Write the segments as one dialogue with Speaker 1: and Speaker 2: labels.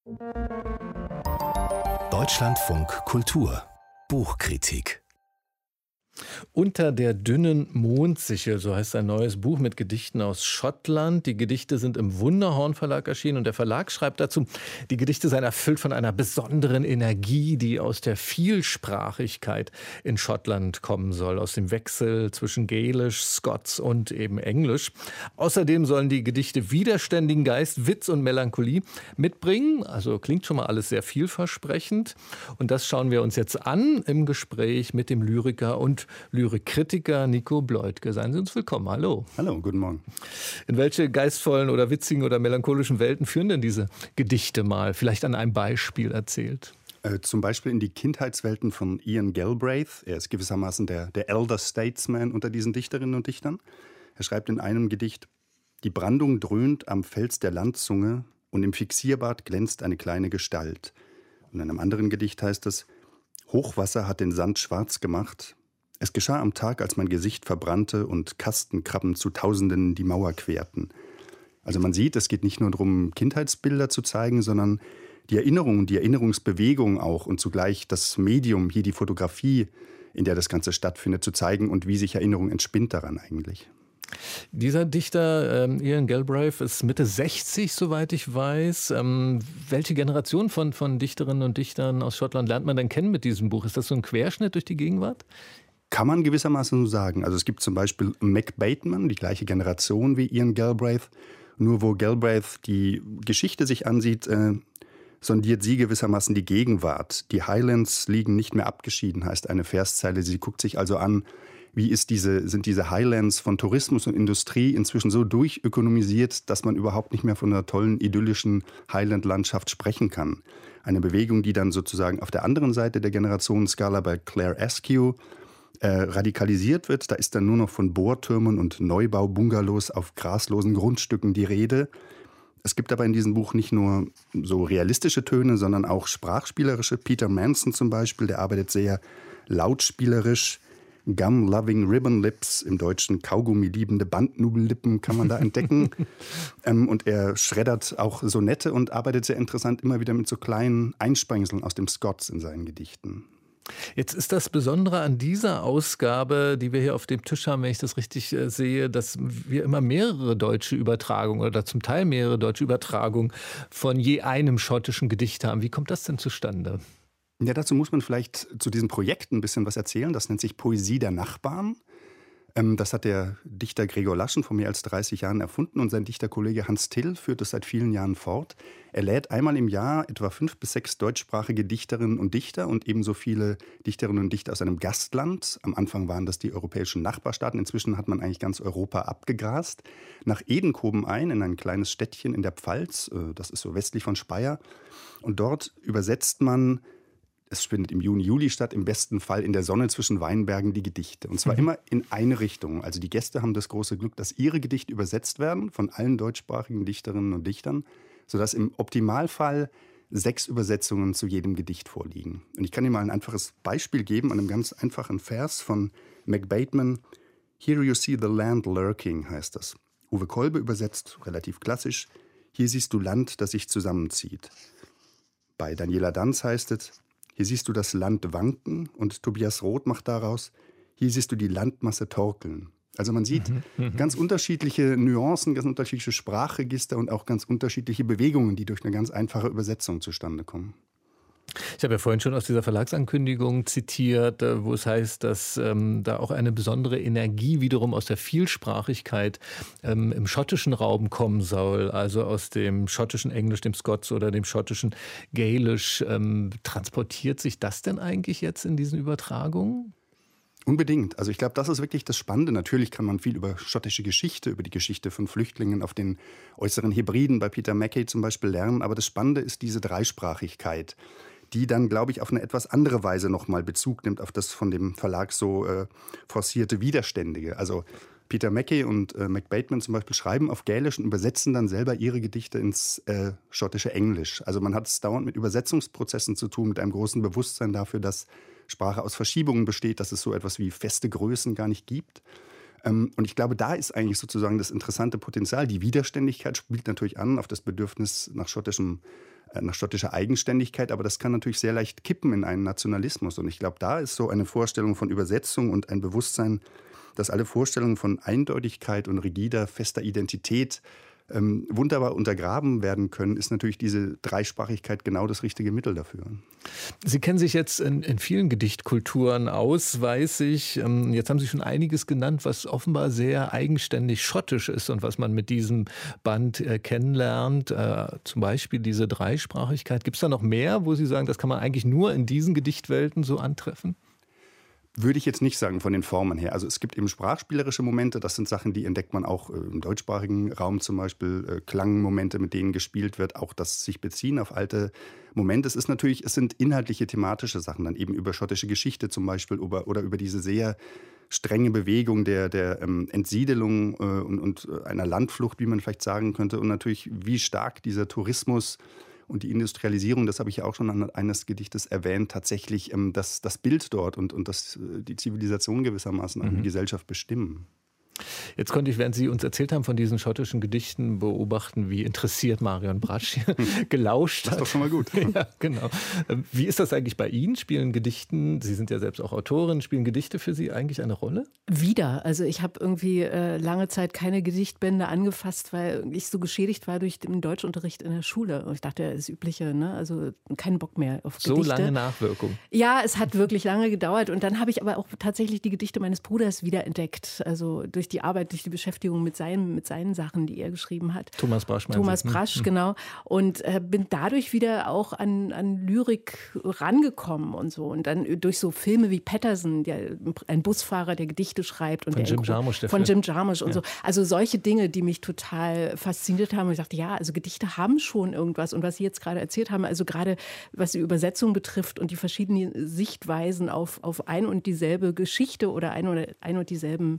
Speaker 1: Deutschlandfunk Kultur Buchkritik.
Speaker 2: Unter der dünnen Mondsichel, so heißt ein neues Buch mit Gedichten aus Schottland. Die Gedichte sind im Wunderhorn Verlag erschienen und der Verlag schreibt dazu, die Gedichte seien erfüllt von einer besonderen Energie, die aus der Vielsprachigkeit in Schottland kommen soll, aus dem Wechsel zwischen Gälisch, Scots und eben Englisch. Außerdem sollen die Gedichte widerständigen Geist, Witz und Melancholie mitbringen. Also klingt schon mal alles sehr vielversprechend. Und das schauen wir uns jetzt an im Gespräch mit dem Lyriker und Lyrikkritiker Nico Bleutke. Seien Sie uns willkommen. Hallo.
Speaker 3: Hallo, guten Morgen.
Speaker 2: In welche geistvollen oder witzigen oder melancholischen Welten führen denn diese Gedichte mal? Vielleicht an einem Beispiel erzählt.
Speaker 3: Zum Beispiel in die Kindheitswelten von Ian Galbraith. Er ist gewissermaßen der Elder Statesman unter diesen Dichterinnen und Dichtern. Er schreibt in einem Gedicht: Die Brandung dröhnt am Fels der Landzunge und im Fixierbad glänzt eine kleine Gestalt. Und in einem anderen Gedicht heißt es: Hochwasser hat den Sand schwarz gemacht. Es geschah am Tag, als mein Gesicht verbrannte und Kastenkrabben zu Tausenden die Mauer querten. Also man sieht, es geht nicht nur darum, Kindheitsbilder zu zeigen, sondern die Erinnerung, die Erinnerungsbewegung auch und zugleich das Medium, hier die Fotografie, in der das Ganze stattfindet, zu zeigen und wie sich Erinnerung entspinnt daran eigentlich.
Speaker 2: Dieser Dichter, Ian Galbraith, ist Mitte 60, soweit ich weiß. Welche Generation von Dichterinnen und Dichtern aus Schottland lernt man denn kennen mit diesem Buch? Ist das so ein Querschnitt durch die Gegenwart?
Speaker 3: Kann man gewissermaßen so sagen. Also es gibt zum Beispiel Mac Bateman, die gleiche Generation wie Ian Galbraith. Nur wo Galbraith die Geschichte sich ansieht, sondiert sie gewissermaßen die Gegenwart. Die Highlands liegen nicht mehr abgeschieden, heißt eine Verszeile. Sie guckt sich also an, wie sind diese Highlands von Tourismus und Industrie inzwischen so durchökonomisiert, dass man überhaupt nicht mehr von einer tollen, idyllischen Highland-Landschaft sprechen kann. Eine Bewegung, die dann sozusagen auf der anderen Seite der Generationenskala bei Claire Askew radikalisiert wird. Da ist dann nur noch von Bohrtürmen und Neubau-Bungalows auf graslosen Grundstücken die Rede. Es gibt aber in diesem Buch nicht nur so realistische Töne, sondern auch sprachspielerische. Peter Manson zum Beispiel, der arbeitet sehr lautspielerisch. Gum-loving Ribbon Lips, im Deutschen Kaugummi-liebende Bandnudellippen kann man da entdecken. Und er schreddert auch Sonette und arbeitet sehr interessant immer wieder mit so kleinen Einsprengseln aus dem Scots in seinen Gedichten.
Speaker 2: Jetzt ist das Besondere an dieser Ausgabe, die wir hier auf dem Tisch haben, wenn ich das richtig sehe, dass wir immer mehrere deutsche Übertragungen oder zum Teil mehrere deutsche Übertragungen von je einem schottischen Gedicht haben. Wie kommt das denn zustande?
Speaker 3: Ja, dazu muss man vielleicht zu diesem Projekt ein bisschen was erzählen. Das nennt sich Poesie der Nachbarn. Das hat der Dichter Gregor Laschen vor mehr als 30 Jahren erfunden und sein Dichterkollege Hans Till führt es seit vielen Jahren fort. Er lädt einmal im Jahr etwa 5 bis 6 deutschsprachige Dichterinnen und Dichter und ebenso viele Dichterinnen und Dichter aus einem Gastland. Am Anfang waren das die europäischen Nachbarstaaten. Inzwischen hat man eigentlich ganz Europa abgegrast. Nach Edenkoben ein, in ein kleines Städtchen in der Pfalz. Das ist so westlich von Speyer. Und dort übersetzt man, es findet im Juni, Juli statt, im besten Fall in der Sonne zwischen Weinbergen die Gedichte. Und zwar immer in eine Richtung. Also die Gäste haben das große Glück, dass ihre Gedichte übersetzt werden von allen deutschsprachigen Dichterinnen und Dichtern, sodass im Optimalfall 6 Übersetzungen zu jedem Gedicht vorliegen. Und ich kann Ihnen mal ein einfaches Beispiel geben an einem ganz einfachen Vers von Mac Bateman. Here you see the land lurking, heißt das. Uwe Kolbe übersetzt, relativ klassisch, hier siehst du Land, das sich zusammenzieht. Bei Daniela Danz heißt es, hier siehst du das Land wanken, und Tobias Roth macht daraus, hier siehst du die Landmasse torkeln. Also man sieht ganz unterschiedliche Nuancen, ganz unterschiedliche Sprachregister und auch ganz unterschiedliche Bewegungen, die durch eine ganz einfache Übersetzung zustande kommen.
Speaker 2: Ich habe ja vorhin schon aus dieser Verlagsankündigung zitiert, wo es heißt, dass da auch eine besondere Energie wiederum aus der Vielsprachigkeit im schottischen Raum kommen soll, also aus dem schottischen Englisch, dem Scots oder dem schottischen Gälisch. Transportiert sich das denn eigentlich jetzt in diesen Übertragungen?
Speaker 3: Unbedingt. Also ich glaube, das ist wirklich das Spannende. Natürlich kann man viel über schottische Geschichte, über die Geschichte von Flüchtlingen auf den äußeren Hebriden bei Peter Mackay zum Beispiel lernen. Aber das Spannende ist diese Dreisprachigkeit, die dann, glaube ich, auf eine etwas andere Weise nochmal Bezug nimmt auf das von dem Verlag so forcierte Widerständige. Also Peter Mackay und Mac Bateman zum Beispiel schreiben auf Gälisch und übersetzen dann selber ihre Gedichte ins schottische Englisch. Also man hat es dauernd mit Übersetzungsprozessen zu tun, mit einem großen Bewusstsein dafür, dass Sprache aus Verschiebungen besteht, dass es so etwas wie feste Größen gar nicht gibt. Und ich glaube, da ist eigentlich sozusagen das interessante Potenzial. Die Widerständigkeit spielt natürlich an auf das Bedürfnis nach schottischem nach schottischer Eigenständigkeit, aber das kann natürlich sehr leicht kippen in einen Nationalismus. Und ich glaube, da ist so eine Vorstellung von Übersetzung und ein Bewusstsein, dass alle Vorstellungen von Eindeutigkeit und rigider, fester Identität wunderbar untergraben werden können, ist natürlich diese Dreisprachigkeit genau das richtige Mittel dafür.
Speaker 2: Sie kennen sich jetzt in vielen Gedichtkulturen aus, weiß ich. Jetzt haben Sie schon einiges genannt, was offenbar sehr eigenständig schottisch ist und was man mit diesem Band kennenlernt. Zum Beispiel diese Dreisprachigkeit. Gibt es da noch mehr, wo Sie sagen, das kann man eigentlich nur in diesen Gedichtwelten so antreffen?
Speaker 3: Würde ich jetzt nicht sagen von den Formen her. Also es gibt eben sprachspielerische Momente, das sind Sachen, die entdeckt man auch im deutschsprachigen Raum zum Beispiel, Klangmomente, mit denen gespielt wird, auch das sich beziehen auf alte Momente. Es sind inhaltliche, thematische Sachen, dann eben über schottische Geschichte zum Beispiel oder über diese sehr strenge Bewegung der Entsiedelung und einer Landflucht, wie man vielleicht sagen könnte, und natürlich wie stark dieser Tourismus und die Industrialisierung, das habe ich ja auch schon an eines Gedichtes erwähnt, tatsächlich das Bild dort und die Zivilisation gewissermaßen auch die Gesellschaft bestimmen.
Speaker 2: Jetzt konnte ich, während Sie uns erzählt haben von diesen schottischen Gedichten, beobachten, wie interessiert Marion Brasch hier gelauscht hat.
Speaker 3: Das ist doch schon mal gut.
Speaker 2: Ja, genau. Wie ist das eigentlich bei Ihnen? Spielen Gedichten, Sie sind ja selbst auch Autorin, spielen Gedichte für Sie eigentlich eine Rolle?
Speaker 4: Wieder. Also ich habe irgendwie lange Zeit keine Gedichtbände angefasst, weil ich so geschädigt war durch den Deutschunterricht in der Schule. Und ich dachte, das Übliche, ne? Also keinen Bock mehr auf Gedichte.
Speaker 2: So lange Nachwirkung.
Speaker 4: Ja, es hat wirklich lange gedauert. Und dann habe ich aber auch tatsächlich die Gedichte meines Bruders wiederentdeckt. Also durch die Arbeit, durch die Beschäftigung mit seinen Sachen, die er geschrieben hat.
Speaker 2: Thomas Brasch,
Speaker 4: genau. Und bin dadurch wieder auch an Lyrik rangekommen und so. Und dann durch so Filme wie Patterson, ein Busfahrer, der Gedichte schreibt. Und
Speaker 2: von Jim Jarmusch.
Speaker 4: Und so. Also solche Dinge, die mich total fasziniert haben. Und ich dachte, ja, also Gedichte haben schon irgendwas. Und was Sie jetzt gerade erzählt haben, also gerade was die Übersetzung betrifft und die verschiedenen Sichtweisen auf ein und dieselbe Geschichte oder ein und dieselben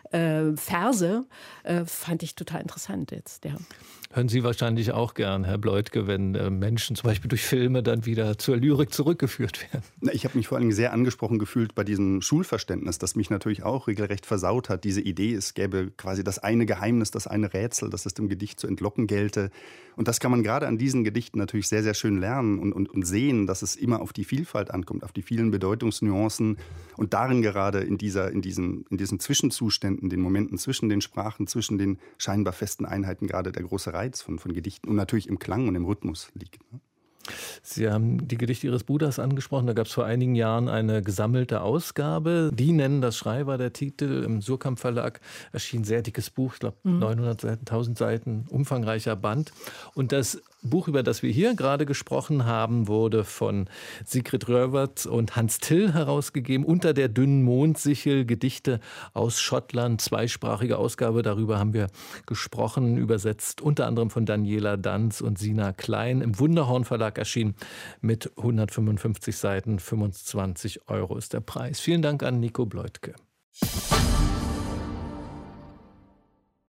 Speaker 4: Verse, fand ich total interessant jetzt. Ja.
Speaker 2: Hören Sie wahrscheinlich auch gern, Herr Bleutke, wenn Menschen zum Beispiel durch Filme dann wieder zur Lyrik zurückgeführt werden?
Speaker 3: Ich habe mich vor allem sehr angesprochen gefühlt bei diesem Schulverständnis, das mich natürlich auch regelrecht versaut hat. Diese Idee, es gäbe quasi das eine Geheimnis, das eine Rätsel, das es dem Gedicht zu entlocken gelte. Und das kann man gerade an diesen Gedichten natürlich sehr, sehr schön lernen und sehen, dass es immer auf die Vielfalt ankommt, auf die vielen Bedeutungsnuancen und darin gerade in diesen Zwischenzuständen, den Momenten zwischen den Sprachen, zwischen den scheinbar festen Einheiten gerade der große Reiz von Gedichten und natürlich im Klang und im Rhythmus liegt.
Speaker 2: Sie haben die Gedichte Ihres Bruders angesprochen. Da gab es vor einigen Jahren eine gesammelte Ausgabe. Die nennen das Schrei war der Titel. Im Surkamp Verlag erschien ein sehr dickes Buch, ich glaube 900 Seiten, 1000 Seiten, umfangreicher Band. Und das Buch, über das wir hier gerade gesprochen haben, wurde von Sigrid Röverts und Hans Till herausgegeben. Unter der dünnen Mondsichel, Gedichte aus Schottland, zweisprachige Ausgabe. Darüber haben wir gesprochen, übersetzt unter anderem von Daniela Danz und Sina Klein. Im Wunderhorn Verlag erschienen mit 155 Seiten, 25 € ist der Preis. Vielen Dank an Nico Bleutke.